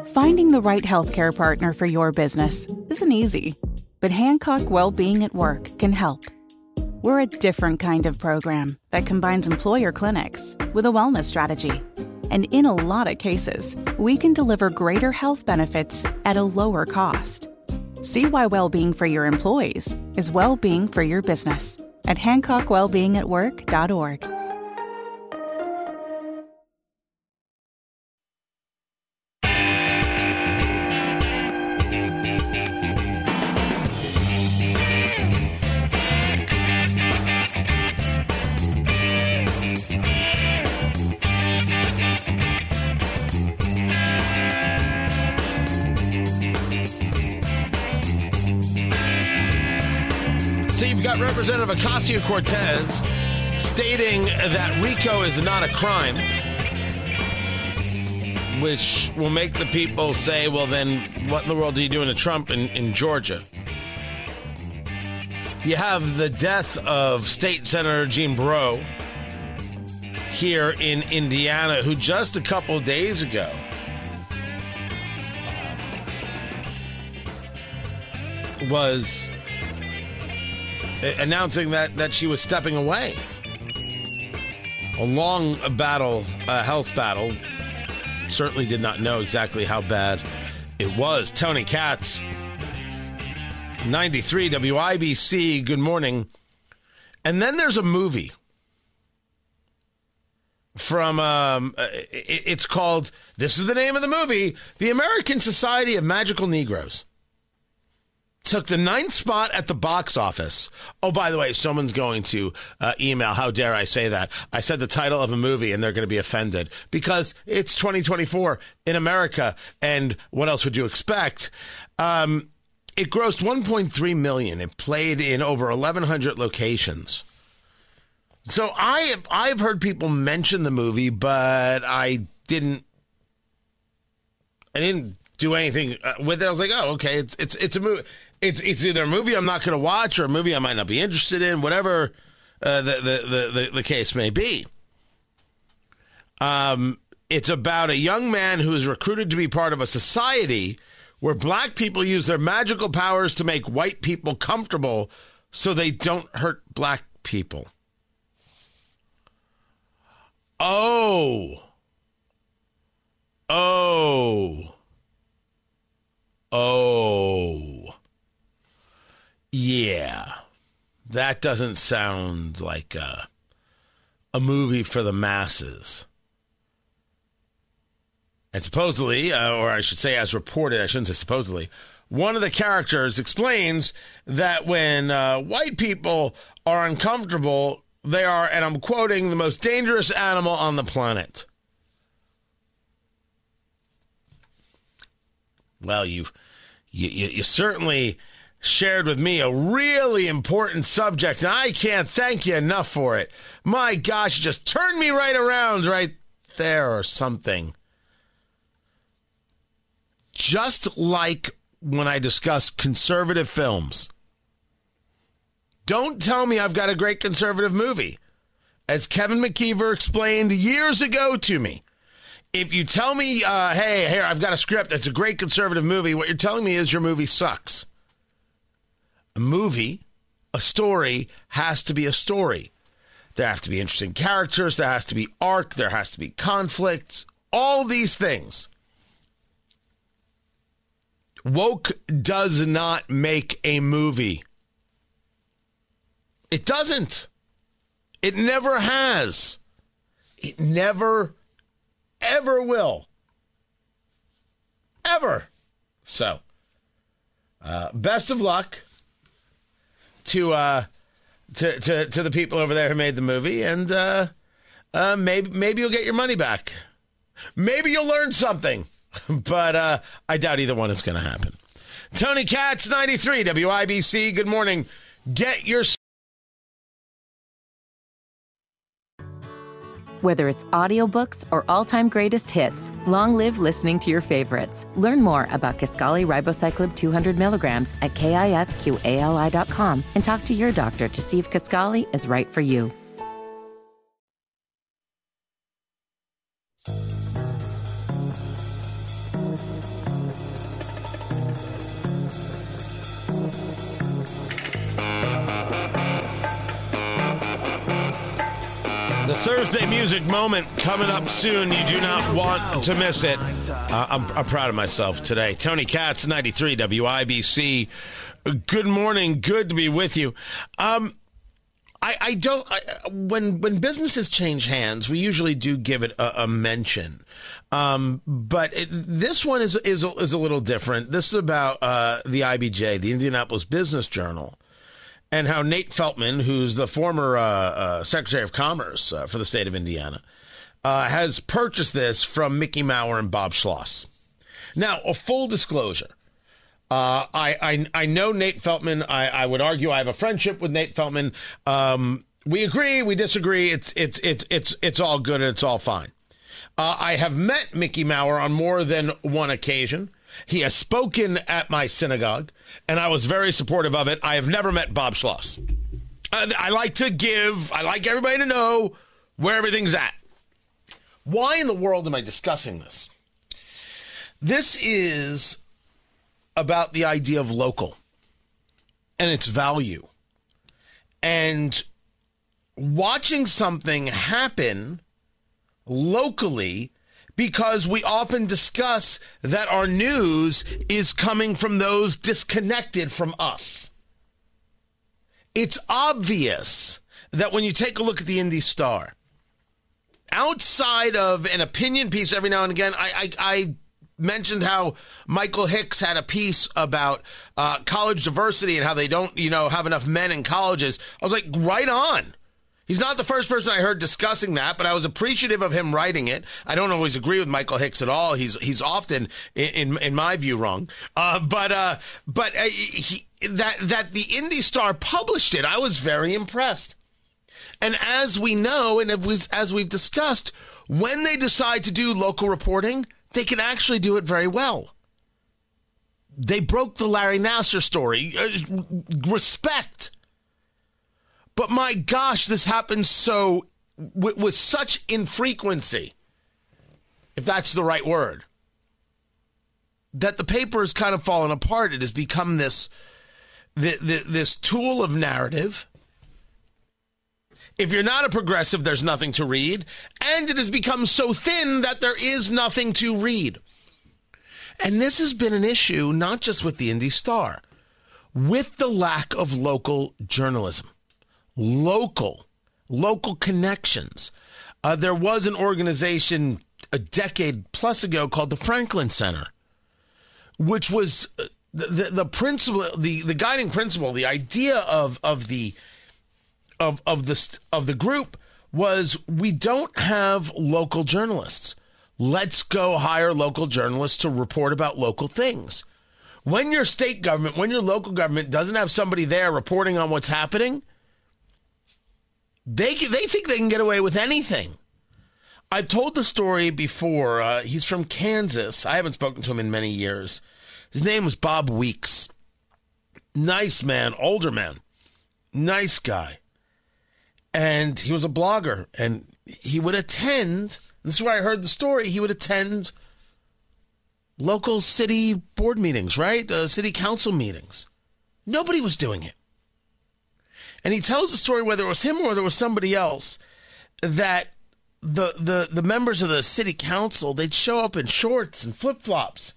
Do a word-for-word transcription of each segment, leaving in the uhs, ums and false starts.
Finding the right healthcare partner for your business isn't easy, but Hancock Wellbeing at Work can help. We're a different kind of program that combines employer clinics with a wellness strategy. And in a lot of cases, we can deliver greater health benefits at a lower cost. See why well-being for your employees is well-being for your business at hancock wellbeing at work dot org. Representative Ocasio-Cortez stating that RICO is not a crime, which will make the people say, well, then what in the world are you doing to Trump in, in Georgia? You have the death of State Senator Gene Breaux here in Indiana, who just a couple days ago was announcing that, that she was stepping away. A long battle, a health battle. Certainly did not know exactly how bad it was. Tony Katz, ninety-three W I B C, good morning. And then there's a movie from, um, it, it's called, this is the name of the movie, The American Society of Magical Negroes. Took the ninth spot at the box office. Oh, by the way, someone's going to uh, email, how dare I say that? I said the title of a movie and they're going to be offended because it's twenty twenty-four in America. And what else would you expect? Um, it grossed one point three million dollars. It played in over eleven hundred locations. So I have, I've heard people mention the movie, but I didn't, I didn't do anything with it. I was like, oh, okay, it's it's it's a movie. It's it's either a movie I'm not going to watch or a movie I might not be interested in, whatever uh, the, the, the, the, the case may be. Um, it's about a young man who is recruited to be part of a society where black people use their magical powers to make white people comfortable so they don't hurt black people. Oh. Oh. Oh. Yeah, that doesn't sound like a, a movie for the masses. And supposedly, uh, or I should say as reported, I shouldn't say supposedly, one of the characters explains that when uh, white people are uncomfortable, they are, and I'm quoting, the most dangerous animal on the planet. Well, you, you, you certainly shared with me a really important subject, and I can't thank you enough for it. My gosh, you just turned me right around right there or something. Just like when I discuss conservative films. Don't tell me I've got a great conservative movie. As Kevin McKeever explained years ago to me, if you tell me, uh, hey, here, I've got a script that's a great conservative movie, what you're telling me is your movie sucks. A movie, a story, has to be a story. There have to be interesting characters. There has to be arc. There has to be conflict. All these things. Woke does not make a movie. It doesn't. It never has. It never, ever will. Ever. So, uh, best of luck to uh to, to to the people over there who made the movie, and uh uh maybe maybe you'll get your money back. Maybe you'll learn something. But uh I doubt either one is going to happen. Tony Katz, ninety-three W I B C, good morning. Get your Whether it's audiobooks or all-time greatest hits, long live listening to your favorites. Learn more about Kisqali Ribociclib two hundred milligrams at kisqali dot com and talk to your doctor to see if Kisqali is right for you. Thursday music moment coming up soon. You do not want to miss it. Uh, I'm, I'm proud of myself today. Tony Katz, ninety-three W I B C. Good morning. Good to be with you. Um, I, I don't. I, when when businesses change hands, we usually do give it a, a mention. Um, but it, this one is is a, is a little different. This is about uh, the I B J, the Indianapolis Business Journal, and how Nate Feltman, who's the former uh, uh, Secretary of Commerce uh, for the state of Indiana, uh, has purchased this from Mickey Maurer and Bob Schloss. Now, a full disclosure. Uh, I, I I know Nate Feltman. I, I would argue I have a friendship with Nate Feltman. Um, we agree, we disagree. It's it's it's it's it's all good and it's all fine. Uh, I have met Mickey Maurer on more than one occasion. He has spoken at my synagogue, and I was very supportive of it. I have never met Bob Schloss. I, I like to give. I like everybody to know where everything's at. Why in the world am I discussing this? This is about the idea of local and its value, and watching something happen locally, because we often discuss that our news is coming from those disconnected from us. It's obvious that when you take a look at the Indy Star, outside of an opinion piece every now and again, I I, I mentioned how Michael Hicks had a piece about uh, college diversity and how they don't, you know, have enough men in colleges. I was like, right on. He's not the first person I heard discussing that, but I was appreciative of him writing it. I don't always agree with Michael Hicks at all. He's he's often, in in, in my view, wrong. Uh, but uh, but uh, he, that that the Indy Star published it, I was very impressed. And as we know, and as we've discussed, when they decide to do local reporting, they can actually do it very well. They broke the Larry Nassar story. Uh, respect. But my gosh, this happens so, with, with such infrequency, if that's the right word, that the paper has kind of fallen apart. It has become this, the, the, this tool of narrative. If you're not a progressive, there's nothing to read. And it has become so thin that there is nothing to read. And this has been an issue, not just with the Indy Star, with the lack of local journalism. Local, local connections. Uh, there was an organization a decade plus ago called the Franklin Center, which was the, the, the principle, the, the guiding principle, the idea of, of the Of of the of the group was, we don't have local journalists. Let's go hire local journalists to report about local things. When your state government, when your local government doesn't have somebody there reporting on what's happening, they they think they can get away with anything. I've told the story before. Uh, he's from Kansas. I haven't spoken to him in many years. His name was Bob Weeks. Nice man, older man, nice guy. And he was a blogger, and he would attend, this is where I heard the story, he would attend local city board meetings, right? Uh, city council meetings. Nobody was doing it. And he tells the story, whether it was him or there was somebody else, that the, the, the members of the city council, they'd show up in shorts and flip-flops.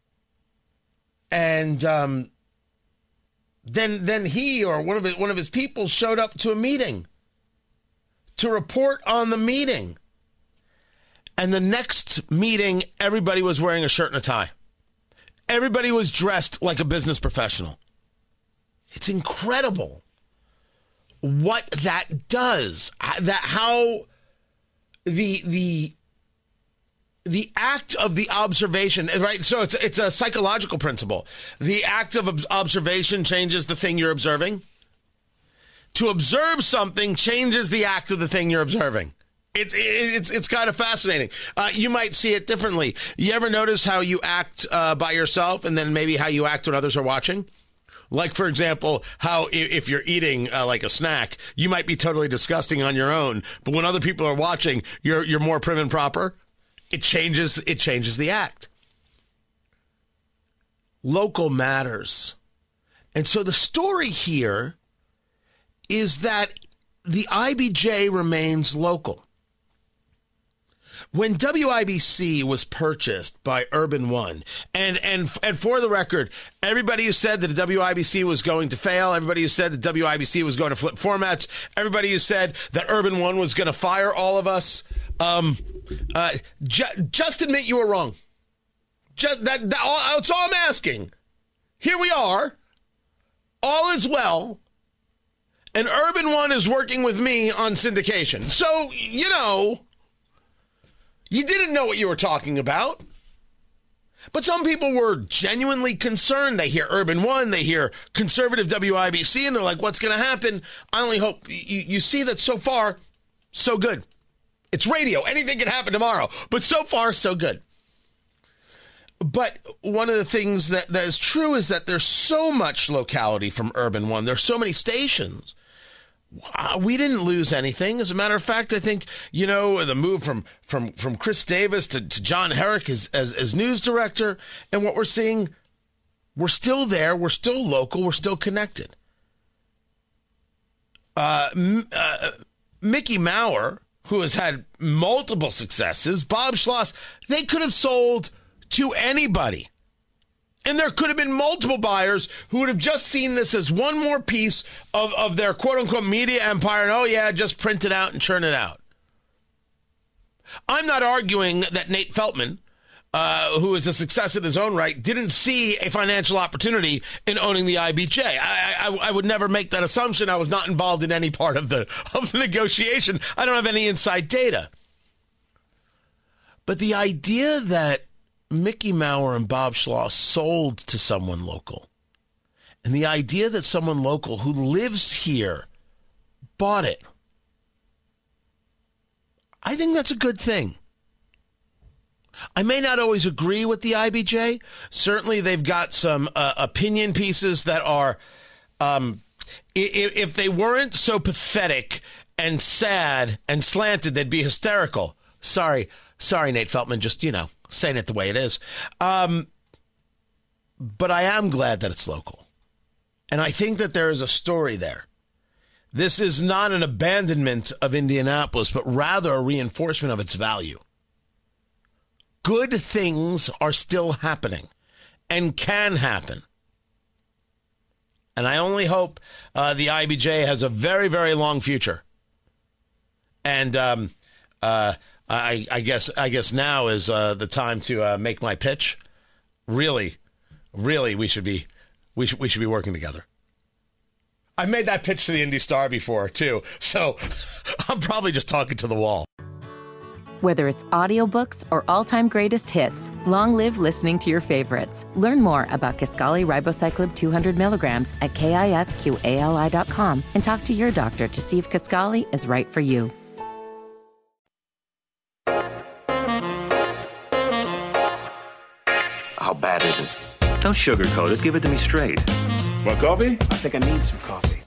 And um, then then he or one of his, one of his people showed up to a meeting to report on the meeting. And the next meeting, everybody was wearing a shirt and a tie. Everybody was dressed like a business professional. It's incredible what that does. That how the the the act of the observation, right? So it's it's a psychological principle. The act of observation changes the thing you're observing. To observe something changes the act of the thing you're observing. It's it's it's kind of fascinating. Uh, you might see it differently. You ever notice how you act uh, by yourself, and then maybe how you act when others are watching? Like, for example, how if you're eating uh, like a snack, you might be totally disgusting on your own, but when other people are watching, you're you're more prim and proper. It changes. It changes the act. Local matters, and so the story here is that the I B J remains local. When W I B C was purchased by Urban One, and, and and for the record, everybody who said that the W I B C was going to fail, everybody who said that W I B C was going to flip formats, everybody who said that Urban One was going to fire all of us, um, uh, ju- just admit you were wrong. Just that, that all, that's all I'm asking. Here we are. All is well. And Urban One is working with me on syndication. So, you know, you didn't know what you were talking about. But some people were genuinely concerned. They hear Urban One, they hear conservative W I B C, and they're like, what's going to happen? I only hope you, you see that so far, so good. It's radio. Anything can happen tomorrow. But so far, so good. But one of the things that, that is true is that there's so much locality from Urban One. There's so many stations. Uh, we didn't lose anything. As a matter of fact, I think, you know, the move from from, from Chris Davis to, to John Herrick as, as, as news director, and what we're seeing, we're still there. We're still local. We're still connected. Uh, uh, Mickey Maurer, who has had multiple successes, Bob Schloss, they could have sold to anybody. And there could have been multiple buyers who would have just seen this as one more piece of, of their quote-unquote media empire. And, oh, yeah, just print it out and churn it out. I'm not arguing that Nate Feltman, uh, who is a success in his own right, didn't see a financial opportunity in owning the I B J. I, I, I would never make that assumption. I was not involved in any part of the, of the negotiation. I don't have any inside data. But the idea that Mickey Maurer and Bob Schloss sold to someone local, and the idea that someone local who lives here bought it, I think that's a good thing. I may not always agree with the I B J. Certainly they've got some uh, opinion pieces that are, um, if, if they weren't so pathetic and sad and slanted, they'd be hysterical. Sorry, sorry, Nate Feltman, just, you know, saying it the way it is. Um, but I am glad that it's local. And I think that there is a story there. This is not an abandonment of Indianapolis, but rather a reinforcement of its value. Good things are still happening and can happen. And I only hope uh, the I B J has a very, very long future. And um, uh, I, I guess I guess now is uh, the time to uh, make my pitch. Really, really, we should be we should we should be working together. I made that pitch to the Indy Star before too, so I'm probably just talking to the wall. Whether it's audiobooks or all-time greatest hits, long live listening to your favorites. Learn more about Kisqali Ribociclib two hundred milligrams at kisqali dot com and talk to your doctor to see if Kisqali is right for you. How bad is it? Don't sugarcoat it. Give it to me straight. Want coffee? I think I need some coffee.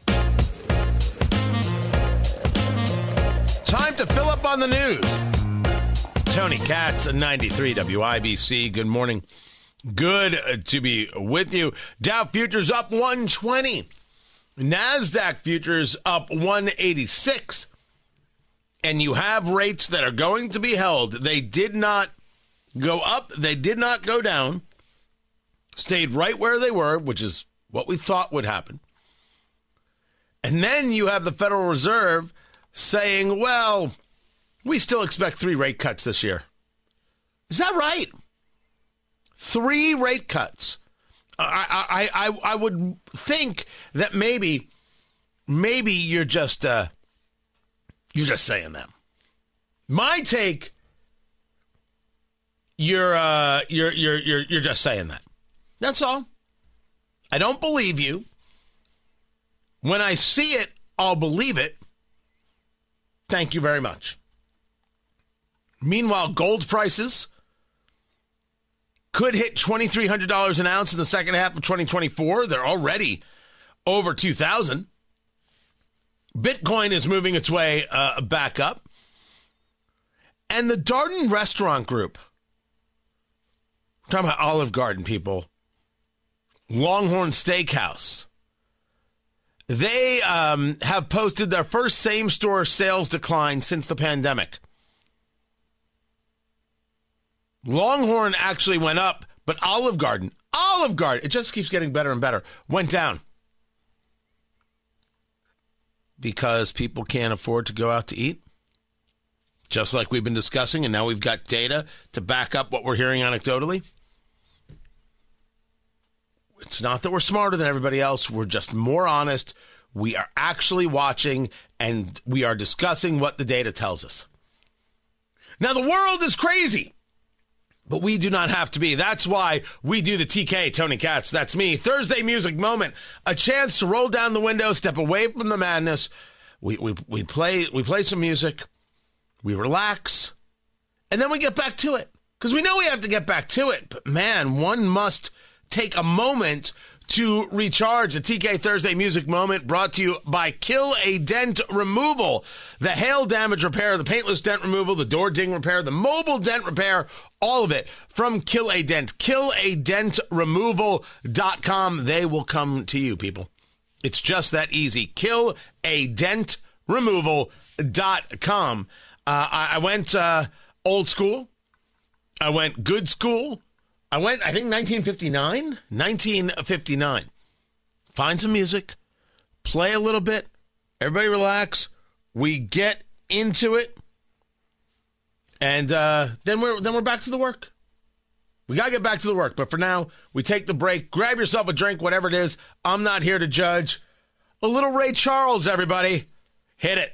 Time to fill up on the news. Tony Katz, ninety-three W I B C. Good morning. Good to be with you. Dow futures up one twenty. NASDAQ futures up one eighty-six. And you have rates that are going to be held. They did not go up. They did not go down. Stayed right where they were, which is what we thought would happen. And then you have the Federal Reserve saying, well, we still expect three rate cuts this year. Is that right? Three rate cuts. I I I, I would think that maybe maybe you're just uh, you're just saying that. My take, you're uh, you're you're you're you're just saying that. That's all. I don't believe you. When I see it, I'll believe it. Thank you very much. Meanwhile, gold prices could hit twenty-three hundred dollars an ounce in the second half of twenty twenty-four. They're already over two thousand. Bitcoin is moving its way uh, back up. And the Darden Restaurant Group, I'm talking about Olive Garden, people, Longhorn Steakhouse, they um, have posted their first same-store sales decline since the pandemic. Longhorn actually went up, but Olive Garden, Olive Garden, it just keeps getting better and better, went down. Because people can't afford to go out to eat. Just like we've been discussing, and now we've got data to back up what we're hearing anecdotally. It's not that we're smarter than everybody else. We're just more honest. We are actually watching, and we are discussing what the data tells us. Now, the world is crazy, but we do not have to be. That's why we do the T K, Tony Katz. That's me. Thursday Music Moment. A chance to roll down the window, step away from the madness. We, we, we, play, we play some music. We relax, and then we get back to it. Because we know we have to get back to it. But, man, one must take a moment to recharge. The T K Thursday Music Moment brought to you by Kill a Dent Removal. The hail damage repair, the paintless dent removal, the door ding repair, the mobile dent repair, all of it from Kill a Dent. kill a dent removal dot com. They will come to you, people. It's just that easy. kill a dent removal dot com. Uh, I, I went uh, old school. I went good school. I went, I think, nineteen fifty-nine. nineteen fifty-nine. Find some music. Play a little bit. Everybody relax. We get into it. And uh, then we're then we're back to the work. We got to get back to the work. But for now, we take the break. Grab yourself a drink, whatever it is. I'm not here to judge. A little Ray Charles, everybody. Hit it.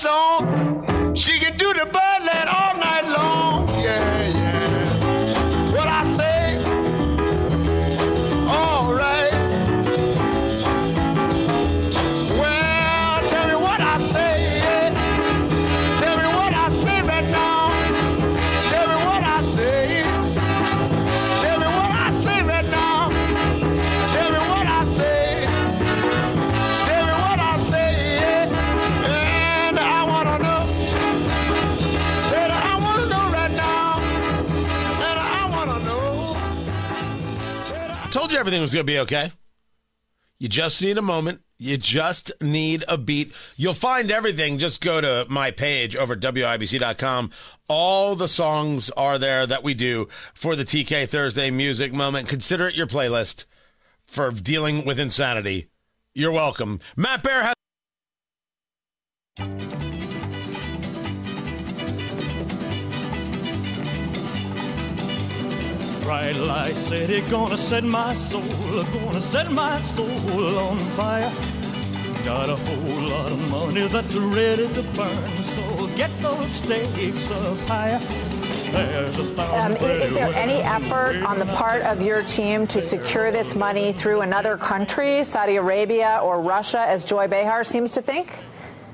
song. She can do the birdland all night long. Yeah, yeah. What I say? All right. Well, tell me what I say. Yeah. Tell me what I say right now. Tell me what I say. Tell me what I say right now. Tell me what I say. Tell me what I say. Yeah. And I wanna know. Tell me I wanna know right now. And I wanna know. I told you everything was going to be okay. You just need a moment. You just need a beat. You'll find everything. Just go to my page over at W I B C dot com. All the songs are there that we do for the T K Thursday Music Moment. Consider it your playlist for dealing with insanity. You're welcome. Matt Bear has... Bright light city, gonna set my soul, gonna set my soul on fire. Got a whole lot of money that's ready to burn, so get those stakes up higher. There's a Um, is there any effort on the part of your team to secure this money through another country, Saudi Arabia or Russia, as Joy Behar seems to think?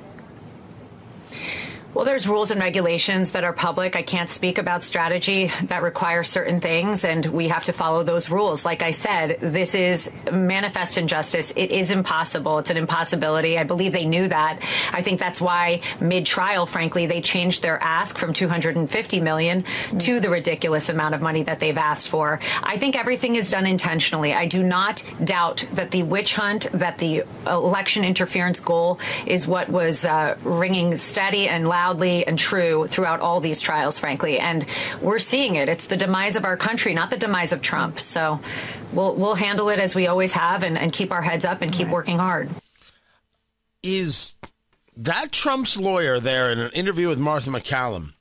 Well, there's rules and regulations that are public. I can't speak about strategy that require certain things, and we have to follow those rules. Like I said, this is manifest injustice. It is impossible. It's an impossibility. I believe they knew that. I think that's why mid-trial, frankly, they changed their ask from two hundred fifty million dollars to the ridiculous amount of money that they've asked for. I think everything is done intentionally. I do not doubt that the witch hunt, that the election interference goal is what was uh, ringing steady and loud loudly and true throughout all these trials, frankly. And we're seeing it. It's the demise of our country, not the demise of Trump. So we'll we'll handle it as we always have and, and keep our heads up and keep working hard. Is that Trump's lawyer there in an interview with Martha McCallum?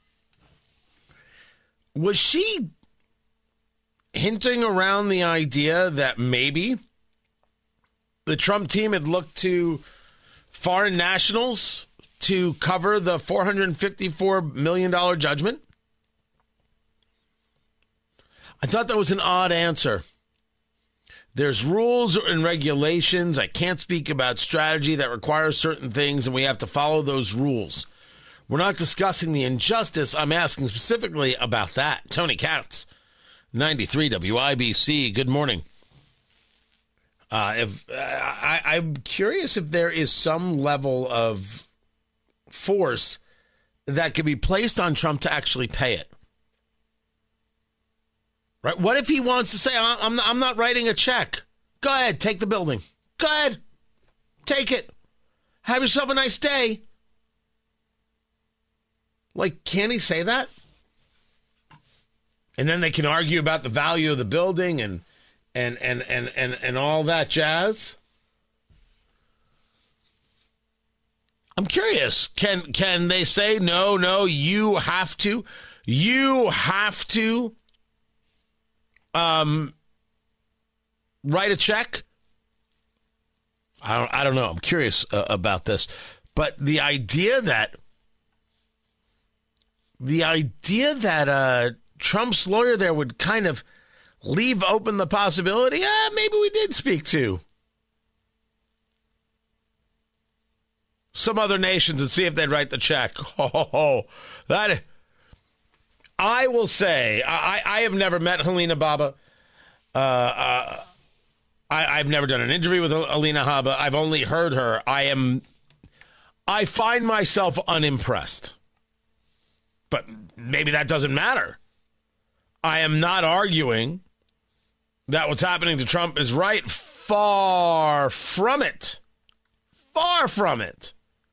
Was she hinting around the idea that maybe the Trump team had looked to foreign nationals to cover the four hundred fifty-four million dollars judgment? I thought that was an odd answer. There's rules and regulations. I can't speak about strategy that requires certain things, and we have to follow those rules. We're not discussing the injustice. I'm asking specifically about that. Tony Katz, ninety-three W I B C. Good morning. Uh, if uh, I, I'm curious if there is some level of force that could be placed on Trump to actually pay it. Right? What if he wants to say, I'm not, I'm not writing a check? Go ahead, take the building. Go ahead, take it. Have yourself a nice day. Like, can he say that? And then they can argue about the value of the building and and and and and, and all that jazz. I'm curious. Can can they say, no, no, you have to, you have to um, write a check? I don't, I don't know. I'm curious uh, about this. But the idea that, the idea that uh, Trump's lawyer there would kind of leave open the possibility, yeah, maybe we did speak to some other nations and see if they'd write the check. Oh, that I will say, I, I have never met Helena Baba. Uh, uh, I, I've never done an interview with Alina Habba. I've only heard her. I am, I find myself unimpressed. But maybe that doesn't matter. I am not arguing that what's happening to Trump is right. Far from it. Far from it.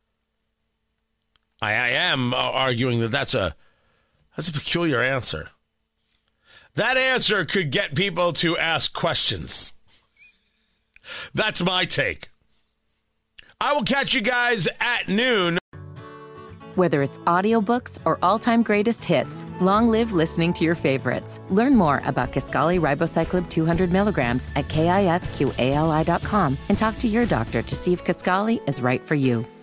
I, I am arguing that that's a that's a peculiar answer. That answer could get people to ask questions. That's my take. I will catch you guys at noon. Whether it's audiobooks or all-time greatest hits, long live listening to your favorites. Learn more about Kisqali Ribociclib two hundred milligrams at kisqali dot com and talk to your doctor to see if Kisqali is right for you.